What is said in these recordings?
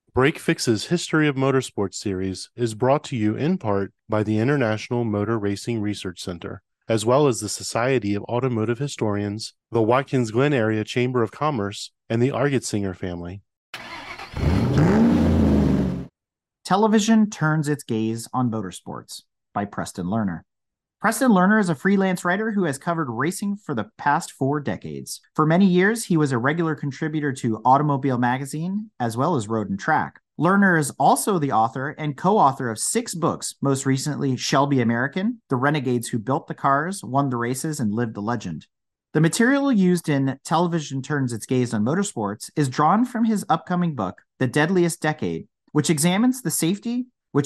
Break Fix's History of Motorsports series is brought to you in part by the International Motor Racing Research Center, as well as the Society of Automotive Historians, the Watkins Glen Area Chamber of Commerce, and the Argetsinger family. Television Turns Its Gaze on Motorsports by Preston Lerner. Preston Lerner is a freelance writer who has covered racing for the past 4 decades. For many years, he was a regular contributor to Automobile Magazine, as well as Road and Track. Lerner is also the author and co-author of 6 books, most recently Shelby American, The Renegades Who Built the Cars, Won the Races, and Lived the Legend. The material used in Television Turns Its Gaze on Motorsports is drawn from his upcoming book, The Deadliest Decade, which examines the safety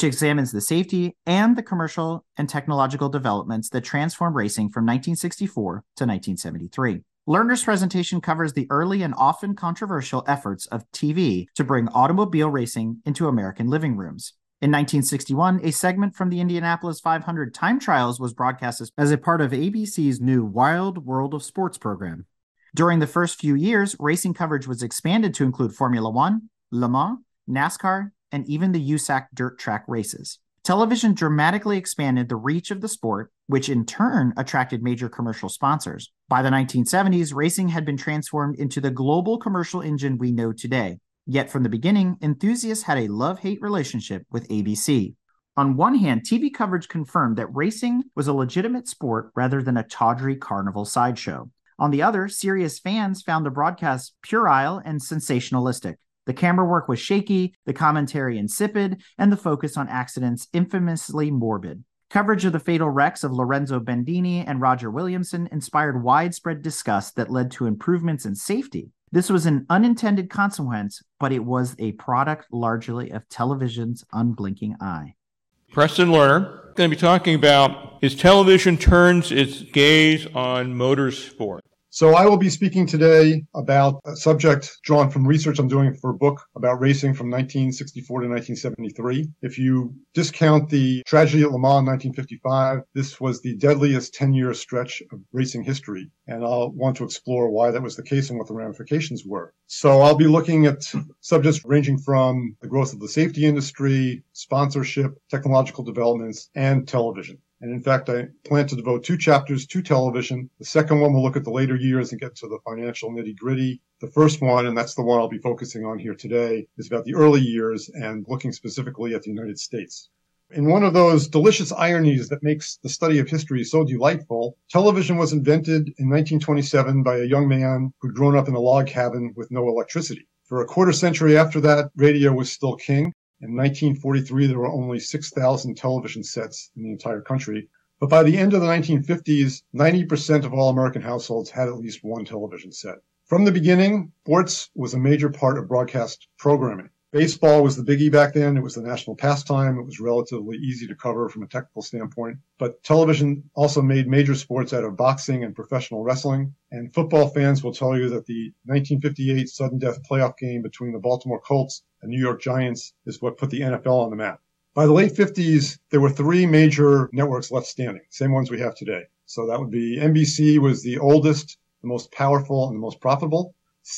and the commercial and technological developments that transformed racing from 1964 to 1973. Lerner's presentation covers the early and often controversial efforts of TV to bring automobile racing into American living rooms. In 1961, a segment from the Indianapolis 500 time trials was broadcast as a part of ABC's new Wild World of Sports program. During the first few years, racing coverage was expanded to include Formula One, Le Mans, NASCAR, and even the USAC dirt track races. Television dramatically expanded the reach of the sport, which in turn attracted major commercial sponsors. By the 1970s, racing had been transformed into the global commercial engine we know today. Yet from the beginning, enthusiasts had a love-hate relationship with ABC. On one hand, TV coverage confirmed that racing was a legitimate sport rather than a tawdry carnival sideshow. On the other, serious fans found the broadcast puerile and sensationalistic. The camera work was shaky, the commentary insipid, and the focus on accidents infamously morbid. Coverage of the fatal wrecks of Lorenzo Bandini and Roger Williamson inspired widespread disgust that led to improvements in safety. This was an unintended consequence, but it was a product largely of television's unblinking eye. Preston Lerner going to be talking about his Television Turns Its Gaze on Motorsport. So I will be speaking today about a subject drawn from research I'm doing for a book about racing from 1964 to 1973. If you discount the tragedy at Le Mans in 1955, this was the deadliest 10-year stretch of racing history. And I'll want to explore why that was the case and what the ramifications were. So I'll be looking at subjects ranging from the growth of the safety industry, sponsorship, technological developments, and television. And in fact, I plan to devote 2 chapters to television. The second one will look at the later years and get to the financial nitty-gritty. The first one, and that's the one I'll be focusing on here today, is about the early years and looking specifically at the United States. In one of those delicious ironies that makes the study of history so delightful, television was invented in 1927 by a young man who'd grown up in a log cabin with no electricity. For a quarter century after that, radio was still king. In 1943, there were only 6,000 television sets in the entire country. But by the end of the 1950s, 90% of all American households had at least one television set. From the beginning, sports was a major part of broadcast programming. Baseball was the biggie back then. It was the national pastime. It was relatively easy to cover from a technical standpoint. But television also made major sports out of boxing and professional wrestling. And football fans will tell you that the 1958 sudden death playoff game between the Baltimore Colts and New York Giants is what put the NFL on the map. By the late 50s, there were 3 major networks left standing, same ones we have today. So that would be NBC was the oldest, the most powerful, and the most profitable.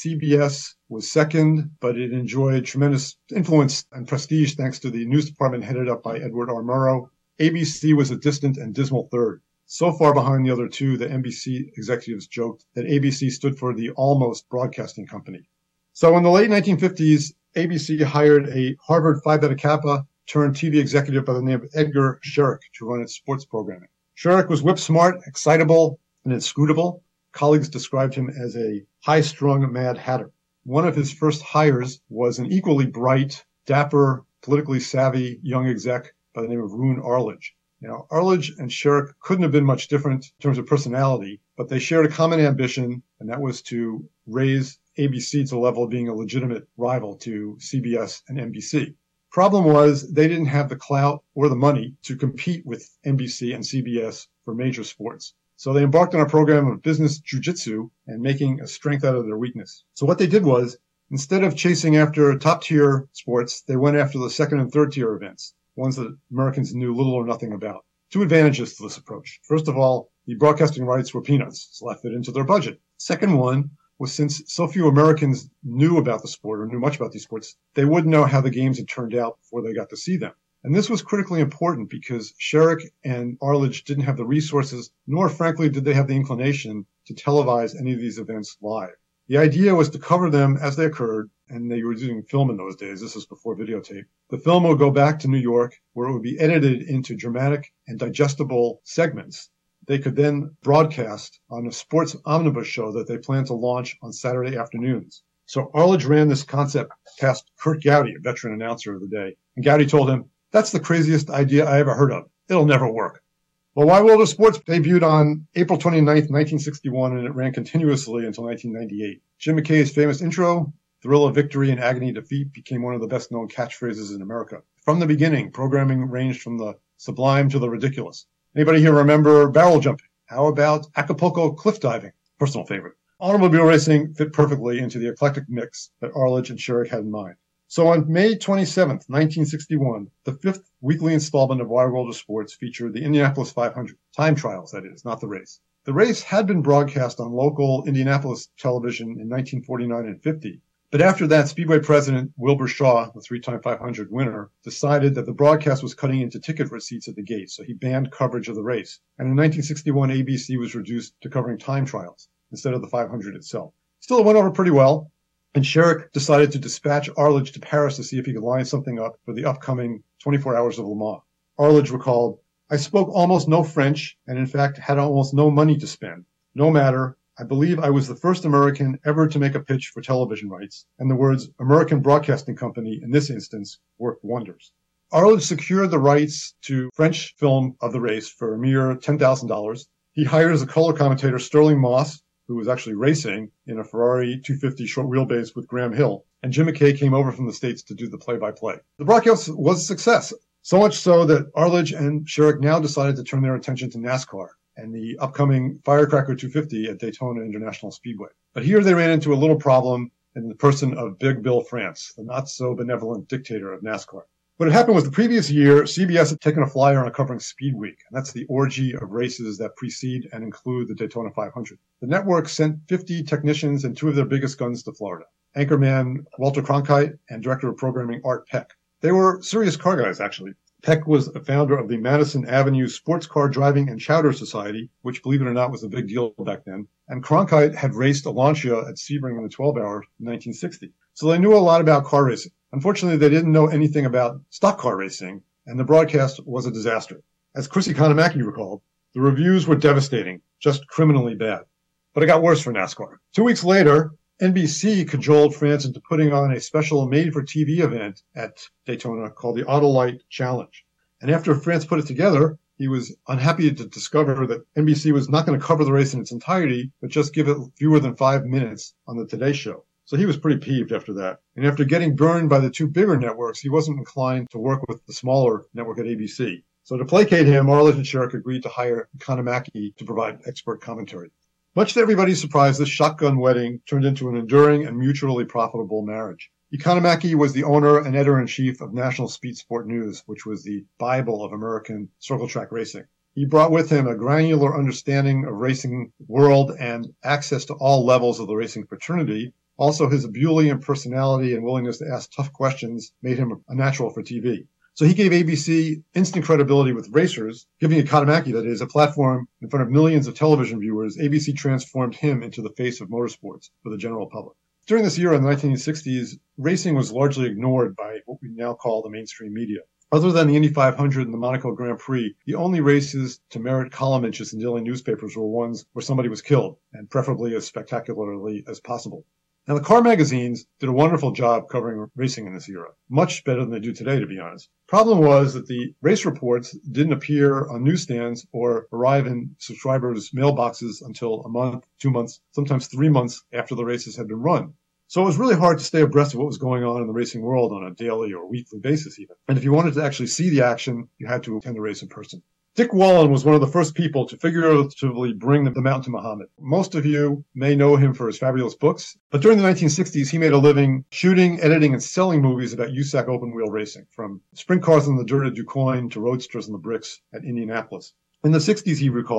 CBS was second, but it enjoyed tremendous influence and prestige thanks to the news department headed up by Edward R. Murrow. ABC was a distant and dismal third. So far behind the other 2 that NBC executives joked that ABC stood for the almost broadcasting company. So in the late 1950s, ABC hired a Harvard Phi Beta Kappa turned TV executive by the name of Edgar Scherer to run its sports programming. Scherer was whip smart, excitable, and inscrutable. Colleagues described him as a high-strung Mad Hatter. One of his first hires was an equally bright, dapper, politically savvy young exec by the name of Roone Arledge. Now, Arledge and Scherer couldn't have been much different in terms of personality, but they shared a common ambition, and that was to raise ABC to the level of being a legitimate rival to CBS and NBC. Problem was they didn't have the clout or the money to compete with NBC and CBS for major sports. So they embarked on a program of business jujitsu and making a strength out of their weakness. So what they did was, instead of chasing after top-tier sports, they went after the second and third-tier events, ones that Americans knew little or nothing about. 2 advantages to this approach. First of all, the broadcasting rights were peanuts, so that fit into their budget. Second one, was since so few Americans knew about the sport or knew much about these sports, they wouldn't know how the games had turned out before they got to see them. And this was critically important because Sherrick and Arledge didn't have the resources, nor frankly did they have the inclination to televise any of these events live. The idea was to cover them as they occurred, and they were using film in those days. This was before videotape. The film would go back to New York, where it would be edited into dramatic and digestible segments. They could then broadcast on a sports omnibus show that they planned to launch on Saturday afternoons. So Arledge ran this concept past Curt Gowdy, a veteran announcer of the day, and Gowdy told him, "That's the craziest idea I ever heard of. It'll never work." Well, Wide World of Sports debuted on April 29th, 1961, and it ran continuously until 1998. Jim McKay's famous intro, "Thrill of victory and agony of defeat," became one of the best-known catchphrases in America. From the beginning, programming ranged from the sublime to the ridiculous. Anybody here remember barrel jumping? How about Acapulco cliff diving? Personal favorite. Automobile racing fit perfectly into the eclectic mix that Arledge and Sherrick had in mind. So on May 27th, 1961, the fifth weekly installment of Wide World of Sports featured the Indianapolis 500, time trials, that is, not the race. The race had been broadcast on local Indianapolis television in 1949 and 50, but after that, Speedway president Wilbur Shaw, the three-time 500 winner, decided that the broadcast was cutting into ticket receipts at the gate, so he banned coverage of the race. And in 1961, ABC was reduced to covering time trials instead of the 500 itself. Still, it went over pretty well. And Sherrick decided to dispatch Arledge to Paris to see if he could line something up for the upcoming 24 Hours of Le Mans. Arledge recalled, "I spoke almost no French and in fact had almost no money to spend. No matter, I believe I was the first American ever to make a pitch for television rights, and the words American Broadcasting Company in this instance worked wonders." Arledge secured the rights to French film of the race for a mere $10,000. He hires a color commentator, Sterling Moss, who was actually racing in a Ferrari 250 short wheelbase with Graham Hill, and Jim McKay came over from the States to do the play-by-play. The broadcast was a success, so much so that Arledge and Sherrick now decided to turn their attention to NASCAR and the upcoming Firecracker 250 at Daytona International Speedway. But here they ran into a little problem in the person of Big Bill France, the not-so-benevolent dictator of NASCAR. What had happened was the previous year, CBS had taken a flyer on covering Speed Week, and that's the orgy of races that precede and include the Daytona 500. The network sent 50 technicians and two of their biggest guns to Florida, anchorman Walter Cronkite and director of programming Art Peck. They were serious car guys, actually. Peck was a founder of the Madison Avenue Sports Car Driving and Chowder Society, which, believe it or not, was a big deal back then. And Cronkite had raced a Lancia at Sebring in the 12 Hour in 1960. So they knew a lot about car racing. Unfortunately, they didn't know anything about stock car racing, and the broadcast was a disaster. As Chris Economaki recalled, the reviews were devastating, just criminally bad. But it got worse for NASCAR. 2 weeks later, NBC cajoled France into putting on a special made-for-TV event at Daytona called the Autolite Challenge. And after France put it together, he was unhappy to discover that NBC was not going to cover the race in its entirety, but just give it fewer than 5 minutes on the Today Show. So he was pretty peeved after that. And after getting burned by the two bigger networks, he wasn't inclined to work with the smaller network at ABC. So to placate him, Arledge and Sherrick agreed to hire Economaki to provide expert commentary. Much to everybody's surprise, this shotgun wedding turned into an enduring and mutually profitable marriage. Economaki was the owner and editor-in-chief of National Speed Sport News, which was the Bible of American circle track racing. He brought with him a granular understanding of racing world and access to all levels of the racing fraternity. Also, his ebullient personality and willingness to ask tough questions made him a natural for TV. So he gave ABC instant credibility with racers, giving Economaki, that is, a platform in front of millions of television viewers. ABC transformed him into the face of motorsports for the general public. During this era in the 1960s, racing was largely ignored by what we now call the mainstream media. Other than the Indy 500 and the Monaco Grand Prix, the only races to merit column inches in daily newspapers were ones where somebody was killed, and preferably as spectacularly as possible. Now, the car magazines did a wonderful job covering racing in this era, much better than they do today, to be honest. Problem was that the race reports didn't appear on newsstands or arrive in subscribers' mailboxes until a month, 2 months, sometimes 3 months after the races had been run. So it was really hard to stay abreast of what was going on in the racing world on a daily or weekly basis even. And if you wanted to actually see the action, you had to attend the race in person. Dick Wallen was one of the first people to figuratively bring the mountain to Muhammad. Most of you may know him for his fabulous books, but during the 1960s, he made a living shooting, editing, and selling movies about USAC open-wheel racing, from sprint cars on the dirt at DuQuoin to roadsters on the bricks at Indianapolis. In the 60s, he recalled,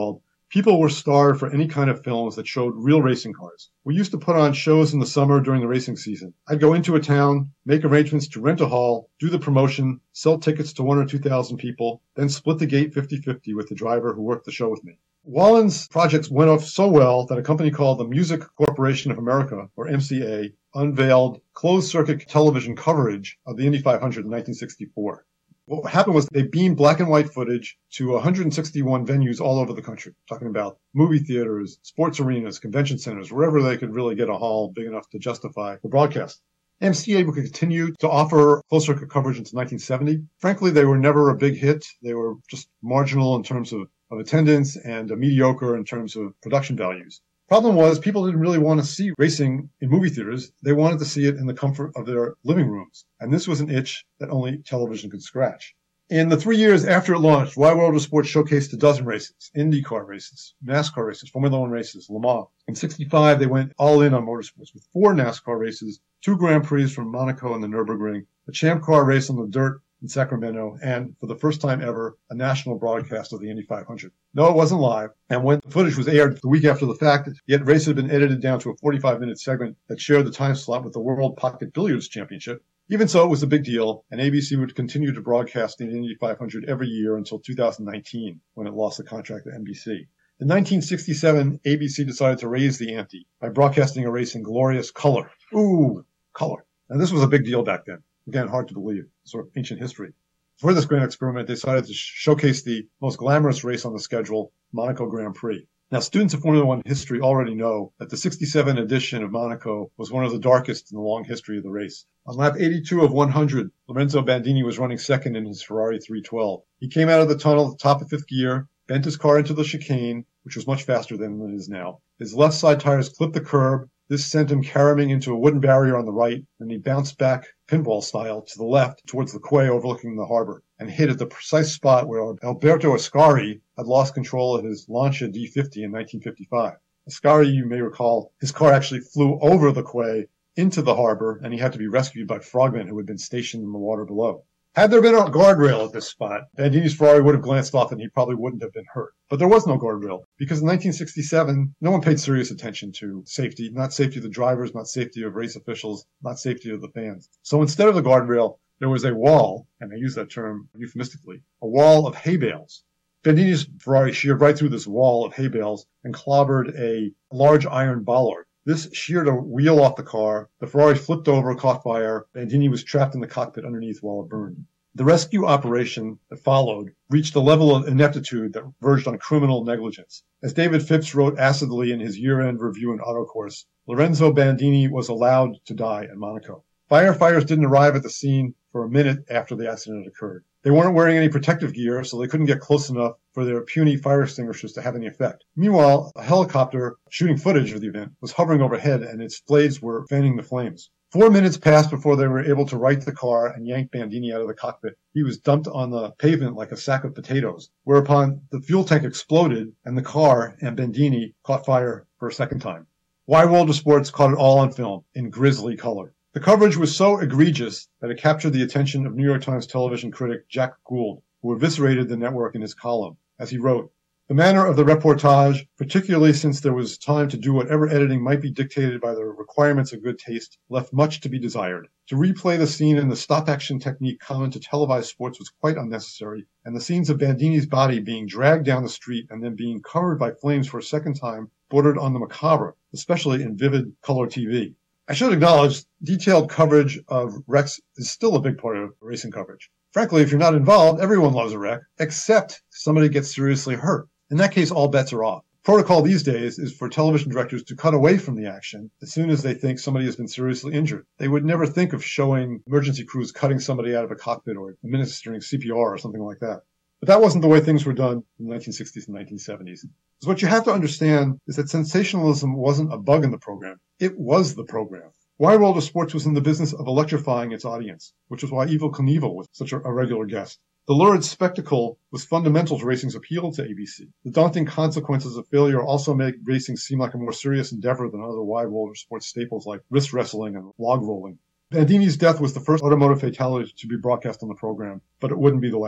People were starved for any kind of films that showed real racing cars. We used to put on shows in the summer during the racing season. I'd go into a town, make arrangements to rent a hall, do the promotion, sell tickets to 1,000 or 2,000 people, then split the gate 50-50 with the driver who worked the show with me. Wallen's projects went off so well that a company called the Music Corporation of America, or MCA, unveiled closed-circuit television coverage of the Indy 500 in 1964. What happened was they beamed black and white footage to 161 venues all over the country, talking about movie theaters, sports arenas, convention centers, wherever they could really get a hall big enough to justify the broadcast. MCA would continue to offer closed-circuit coverage until 1970. Frankly, they were never a big hit. They were just marginal in terms of attendance and mediocre in terms of production values. Problem was, people didn't really want to see racing in movie theaters. They wanted to see it in the comfort of their living rooms. And this was an itch that only television could scratch. In the 3 years after it launched, Wide World of Sports showcased a dozen races, IndyCar races, NASCAR races, Formula One races, Le Mans. In 65, they went all in on motorsports with 4 NASCAR races, 2 Grand Prix from Monaco and the Nürburgring, a Champ Car race on the dirt in Sacramento, and for the first time ever, a national broadcast of the Indy 500. No, it wasn't live, and when the footage was aired the week after the fact, yet race had been edited down to a 45-minute segment that shared the time slot with the World Pocket Billiards Championship. Even so, it was a big deal, and ABC would continue to broadcast the Indy 500 every year until 2019, when it lost the contract to NBC. In 1967, ABC decided to raise the ante by broadcasting a race in glorious color. Ooh, color. Now, this was a big deal back then. Again, hard to believe, sort of ancient history. For this grand experiment, they decided to showcase the most glamorous race on the schedule, Monaco Grand Prix. Now, students of Formula One history already know that the 67 edition of Monaco was one of the darkest in the long history of the race. On lap 82 of 100, Lorenzo Bandini was running second in his Ferrari 312. He came out of the tunnel at the top of fifth gear, bent his car into the chicane, which was much faster than it is now. His left side tires clipped the curb. This sent him caroming into a wooden barrier on the right, and he bounced back pinball style to the left towards the quay overlooking the harbor and hit at the precise spot where Alberto Ascari had lost control of his Lancia D50 in 1955. Ascari, you may recall, his car actually flew over the quay into the harbor, and he had to be rescued by frogmen who had been stationed in the water below. Had there been a guardrail at this spot, Bandini's Ferrari would have glanced off and he probably wouldn't have been hurt. But there was no guardrail because in 1967, no one paid serious attention to safety, not safety of the drivers, not safety of race officials, not safety of the fans. So instead of the guardrail, there was a wall, and I use that term euphemistically, a wall of hay bales. Bandini's Ferrari sheared right through this wall of hay bales and clobbered a large iron bollard. This sheared a wheel off the car. The Ferrari flipped over, caught fire. Bandini was trapped in the cockpit underneath while it burned. The rescue operation that followed reached a level of ineptitude that verged on criminal negligence. As David Phipps wrote acidly in his year-end review in Autocourse, Lorenzo Bandini was allowed to die in Monaco. Firefighters didn't arrive at the scene for a minute after the accident occurred. They weren't wearing any protective gear, so they couldn't get close enough for their puny fire extinguishers to have any effect. Meanwhile, a helicopter shooting footage of the event was hovering overhead, and its blades were fanning the flames. 4 minutes passed before they were able to right the car and yank Bandini out of the cockpit. He was dumped on the pavement like a sack of potatoes, whereupon the fuel tank exploded, and the car and Bandini caught fire for a second time. Wide World of Sports caught it all on film, in grisly color. The coverage was so egregious that it captured the attention of New York Times television critic Jack Gould, who eviscerated the network in his column. As he wrote, "The manner of the reportage, particularly since there was time to do whatever editing might be dictated by the requirements of good taste, left much to be desired. To replay the scene in the stop-action technique common to televised sports was quite unnecessary, and the scenes of Bandini's body being dragged down the street and then being covered by flames for a second time bordered on the macabre, especially in vivid color TV. I should acknowledge, detailed coverage of wrecks is still a big part of racing coverage. Frankly, if you're not involved, everyone loves a wreck, except somebody gets seriously hurt. In that case, all bets are off. Protocol these days is for television directors to cut away from the action as soon as they think somebody has been seriously injured. They would never think of showing emergency crews cutting somebody out of a cockpit or administering CPR or something like that. But that wasn't the way things were done in the 1960s and 1970s. So what you have to understand is that sensationalism wasn't a bug in the program. It was the program. Wide World of Sports was in the business of electrifying its audience, which is why Evel Knievel was such a regular guest. The lurid spectacle was fundamental to racing's appeal to ABC. The daunting consequences of failure also make racing seem like a more serious endeavor than other Wide World of Sports staples like wrist wrestling and log rolling. Bandini's death was the first automotive fatality to be broadcast on the program, but it wouldn't be the last.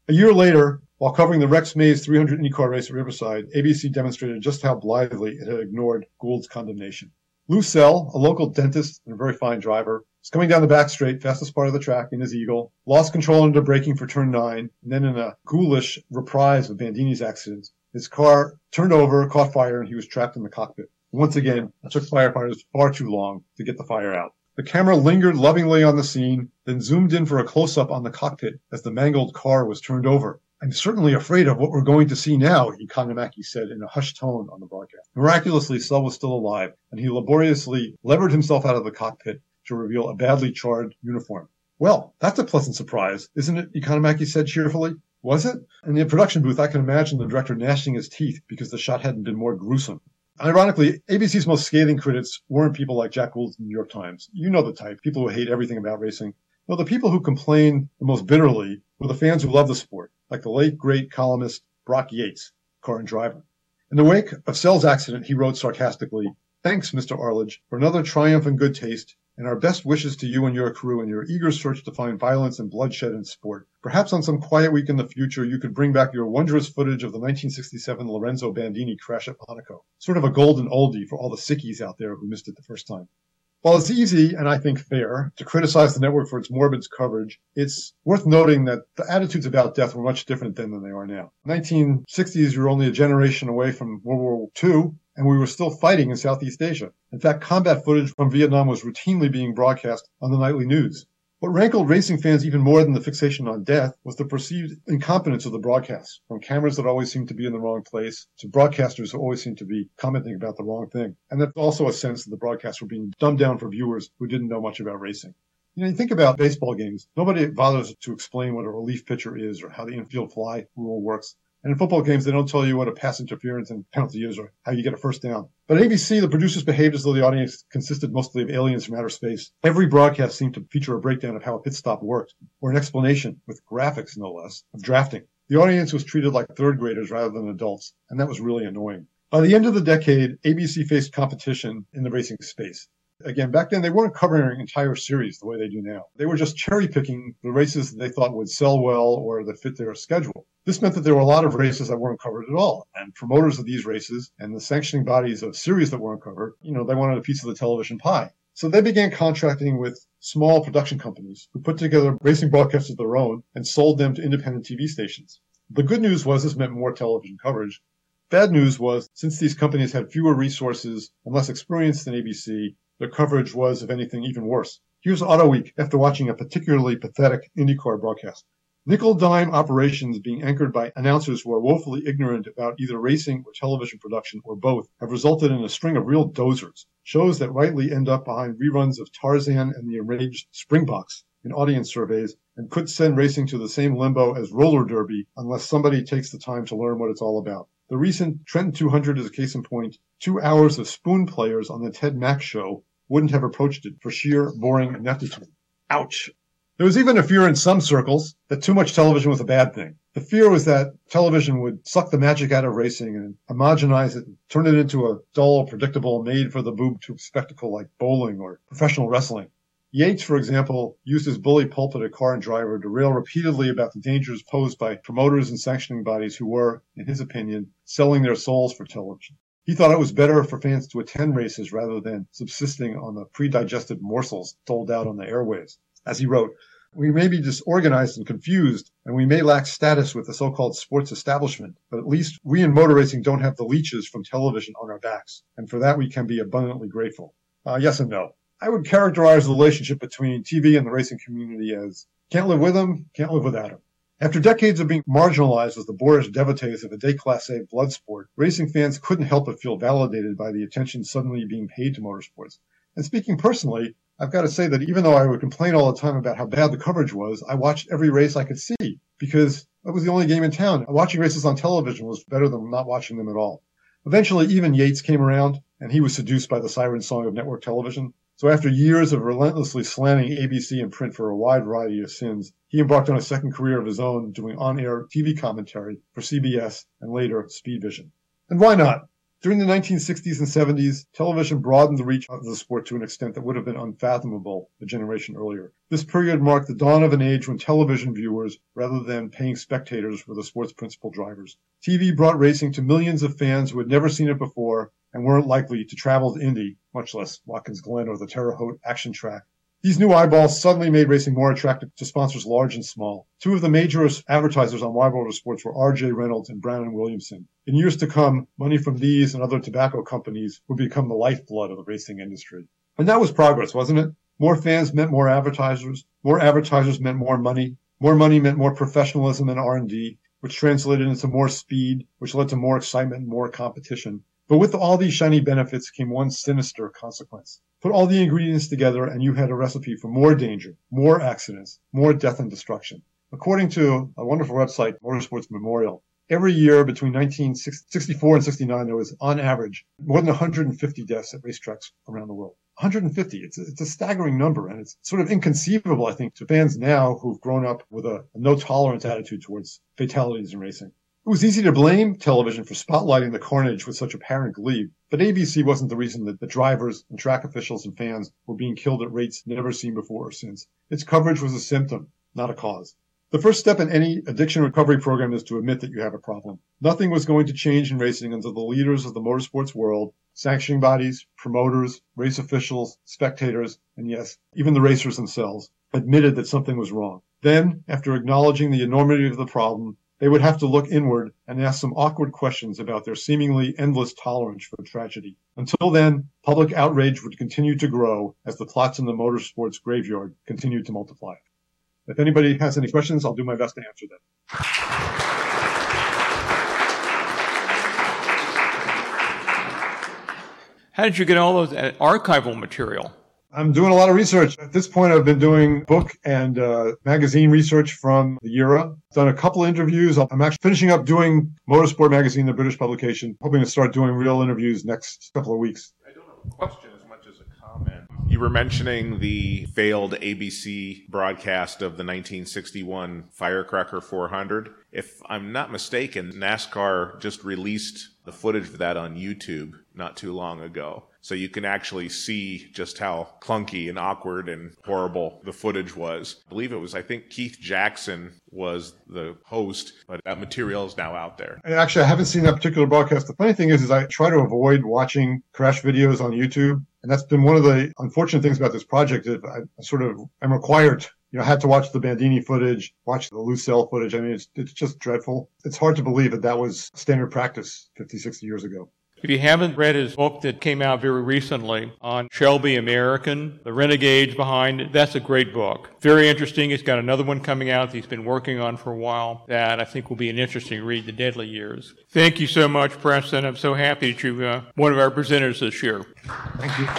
A year later, while covering the Rex Mays 300 IndyCar race at Riverside, ABC demonstrated just how blithely it had ignored Gould's condemnation. Lou Sell, a local dentist and a very fine driver, was coming down the back straight, fastest part of the track in his Eagle, lost control under braking for turn 9, and then in a ghoulish reprise of Bandini's accident, his car turned over, caught fire, and he was trapped in the cockpit. Once again, it took firefighters far too long to get the fire out. The camera lingered lovingly on the scene, then zoomed in for a close-up on the cockpit as the mangled car was turned over. "I'm certainly afraid of what we're going to see now," Economaki said in a hushed tone on the broadcast. Miraculously, Sell was still alive, and he laboriously levered himself out of the cockpit to reveal a badly charred uniform. "Well, that's a pleasant surprise, isn't it?" Economaki said cheerfully. "Was it?" In the production booth, I can imagine the director gnashing his teeth because the shot hadn't been more gruesome. Ironically, ABC's most scathing critics weren't people like Jack Gould in the New York Times. You know the type, people who hate everything about racing. No, the people who complained the most bitterly were the fans who love the sport, like the late, great columnist Brock Yates, car and driver. In the wake of Sell's accident, he wrote sarcastically, "Thanks, Mr. Arledge, for another triumph in good taste, and our best wishes to you and your crew in your eager search to find violence and bloodshed in sport. Perhaps on some quiet week in the future, you could bring back your wondrous footage of the 1967 Lorenzo Bandini crash at Monaco. Sort of a golden oldie for all the sickies out there who missed it the first time." While it's easy, and I think fair, to criticize the network for its morbid coverage, it's worth noting that the attitudes about death were much different then than they are now. 1960s, you were only a generation away from World War II, and we were still fighting in Southeast Asia. In fact, combat footage from Vietnam was routinely being broadcast on the nightly news. What rankled racing fans even more than the fixation on death was the perceived incompetence of the broadcasts, from cameras that always seemed to be in the wrong place to broadcasters who always seemed to be commenting about the wrong thing. And that's also a sense that the broadcasts were being dumbed down for viewers who didn't know much about racing. You think about baseball games. Nobody bothers to explain what a relief pitcher is or how the infield fly rule works. And in football games, they don't tell you what a pass interference and penalty is or how you get a first down. But at ABC, the producers behaved as though the audience consisted mostly of aliens from outer space. Every broadcast seemed to feature a breakdown of how a pit stop worked, or an explanation, with graphics no less, of drafting. The audience was treated like third graders rather than adults, and that was really annoying. By the end of the decade, ABC faced competition in the racing space. Again, back then, they weren't covering entire series the way they do now. They were just cherry-picking the races that they thought would sell well or that fit their schedule. This meant that there were a lot of races that weren't covered at all. And promoters of these races and the sanctioning bodies of series that weren't covered, they wanted a piece of the television pie. So they began contracting with small production companies who put together racing broadcasts of their own and sold them to independent TV stations. The good news was this meant more television coverage. Bad news was, since these companies had fewer resources and less experience than ABC, their coverage was, if anything, even worse. Here's Auto Week after watching a particularly pathetic IndyCar broadcast. Nickel-dime operations being anchored by announcers who are woefully ignorant about either racing or television production or both have resulted in a string of real dozers, shows that rightly end up behind reruns of Tarzan and the Enraged Springboks in audience surveys and could send racing to the same limbo as roller derby unless somebody takes the time to learn what it's all about. The recent Trenton 200 is a case in point. 2 hours of spoon players on the Ted Mack show wouldn't have approached it for sheer boring ineptitude. Ouch. There was even a fear in some circles that too much television was a bad thing. The fear was that television would suck the magic out of racing and homogenize it and turn it into a dull, predictable, made-for-the-boob-tube spectacle like bowling or professional wrestling. Yates, for example, used his bully pulpit at Car and Driver to rail repeatedly about the dangers posed by promoters and sanctioning bodies who were, in his opinion, selling their souls for television. He thought it was better for fans to attend races rather than subsisting on the pre-digested morsels doled out on the airwaves. As he wrote, "We may be disorganized and confused, and we may lack status with the so-called sports establishment, but at least we in motor racing don't have the leeches from television on our backs, and for that we can be abundantly grateful." Yes and no. I would characterize the relationship between TV and the racing community as can't live with them, can't live without them. After decades of being marginalized as the boorish devotees of a déclassé blood sport, racing fans couldn't help but feel validated by the attention suddenly being paid to motorsports. And speaking personally, I've got to say that even though I would complain all the time about how bad the coverage was, I watched every race I could see because that was the only game in town. Watching races on television was better than not watching them at all. Eventually, even Yates came around, and he was seduced by the siren song of network television. So after years of relentlessly slamming ABC and print for a wide variety of sins, he embarked on a second career of his own, doing on-air TV commentary for CBS and later Speed Vision. And why not? During the 1960s and 70s, television broadened the reach of the sport to an extent that would have been unfathomable a generation earlier. This period marked the dawn of an age when television viewers, rather than paying spectators, were the sport's principal drivers. TV brought racing to millions of fans who had never seen it before and weren't likely to travel to Indy, much less Watkins Glen or the Terre Haute action track. These new eyeballs suddenly made racing more attractive to sponsors large and small. Two of the major advertisers on Wide World of Sports were R.J. Reynolds and Brown & Williamson. In years to come, money from these and other tobacco companies would become the lifeblood of the racing industry. And that was progress, wasn't it? More fans meant more advertisers meant more money meant more professionalism and R&D, which translated into more speed, which led to more excitement and more competition. But with all these shiny benefits came one sinister consequence. Put all the ingredients together and you had a recipe for more danger, more accidents, more death and destruction. According to a wonderful website, Motorsports Memorial, every year between 1964 and 69, there was, on average, more than 150 deaths at racetracks around the world. 150. It's a staggering number, and it's sort of inconceivable, I think, to fans now who've grown up with a no-tolerance attitude towards fatalities in racing. It was easy to blame television for spotlighting the carnage with such apparent glee, but ABC wasn't the reason that the drivers and track officials and fans were being killed at rates never seen before or since. Its coverage was a symptom, not a cause. The first step in any addiction recovery program is to admit that you have a problem. Nothing was going to change in racing until the leaders of the motorsports world, sanctioning bodies, promoters, race officials, spectators, and yes, even the racers themselves, admitted that something was wrong. Then, after acknowledging the enormity of the problem, they would have to look inward and ask some awkward questions about their seemingly endless tolerance for tragedy. Until then, public outrage would continue to grow as the plots in the motorsports graveyard continued to multiply. If anybody has any questions, I'll do my best to answer them. How did you get all those archival material? I'm doing a lot of research. At this point, I've been doing book and magazine research from the era. Done a couple of interviews. I'm actually finishing up doing Motorsport Magazine, the British publication, hoping to start doing real interviews next couple of weeks. I don't have a question as much as a comment. You were mentioning the failed ABC broadcast of the 1961 Firecracker 400. If I'm not mistaken, NASCAR just released the footage of that on YouTube not too long ago. So you can actually see just how clunky and awkward and horrible the footage was. I believe it was, I think Keith Jackson was the host, but that material is now out there. And actually, I haven't seen that particular broadcast. The funny thing is I try to avoid watching crash videos on YouTube. And that's been one of the unfortunate things about this project. I sort of am required, I had to watch the Bandini footage, watch the Lucelle footage. I mean, it's just dreadful. It's hard to believe that was standard practice 50, 60 years ago. If you haven't read his book that came out very recently on Shelby American, the renegades behind it, that's a great book. Very interesting. He's got another one coming out that he's been working on for a while that I think will be an interesting read, The Deadly Years. Thank you so much, Preston. I'm so happy that you're one of our presenters this year. Thank you.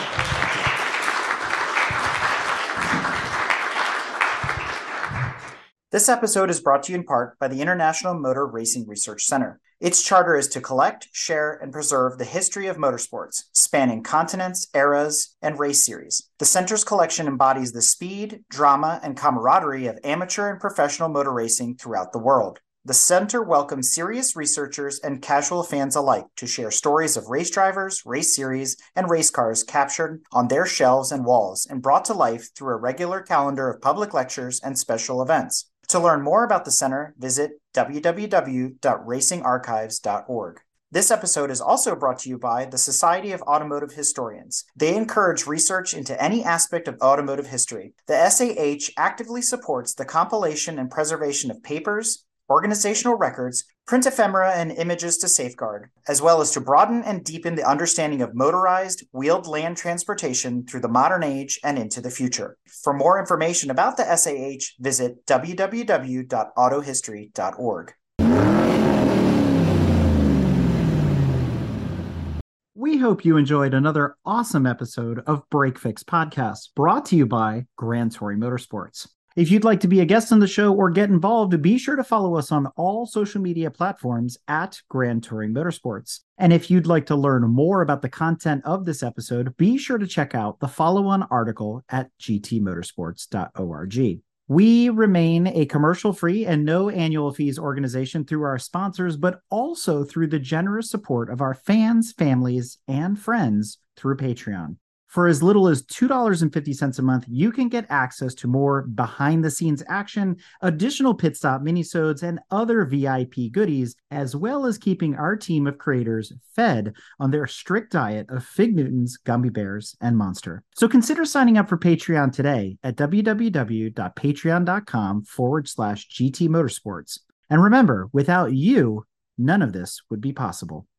This episode is brought to you in part by the International Motor Racing Research Center. Its charter is to collect, share, and preserve the history of motorsports, spanning continents, eras, and race series. The center's collection embodies the speed, drama, and camaraderie of amateur and professional motor racing throughout the world. The center welcomes serious researchers and casual fans alike to share stories of race drivers, race series, and race cars captured on their shelves and walls and brought to life through a regular calendar of public lectures and special events. To learn more about the center, visit www.racingarchives.org. This episode is also brought to you by the Society of Automotive Historians. They encourage research into any aspect of automotive history. The SAH actively supports the compilation and preservation of papers, organizational records, print ephemera, and images to safeguard, as well as to broaden and deepen the understanding of motorized, wheeled land transportation through the modern age and into the future. For more information about the SAH, visit www.autohistory.org. We hope you enjoyed another awesome episode of Break Fix Podcast, brought to you by Grand Touring Motorsports. If you'd like to be a guest on the show or get involved, be sure to follow us on all social media platforms at Grand Touring Motorsports. And if you'd like to learn more about the content of this episode, be sure to check out the follow-on article at gtmotorsports.org. We remain a commercial-free and no annual fees organization through our sponsors, but also through the generous support of our fans, families, and friends through Patreon. For as little as $2.50 a month, you can get access to more behind-the-scenes action, additional Pit Stop minisodes, and other VIP goodies, as well as keeping our team of creators fed on their strict diet of Fig Newtons, Gummy Bears, and Monster. So consider signing up for Patreon today at www.patreon.com/GT Motorsports. And remember, without you, none of this would be possible.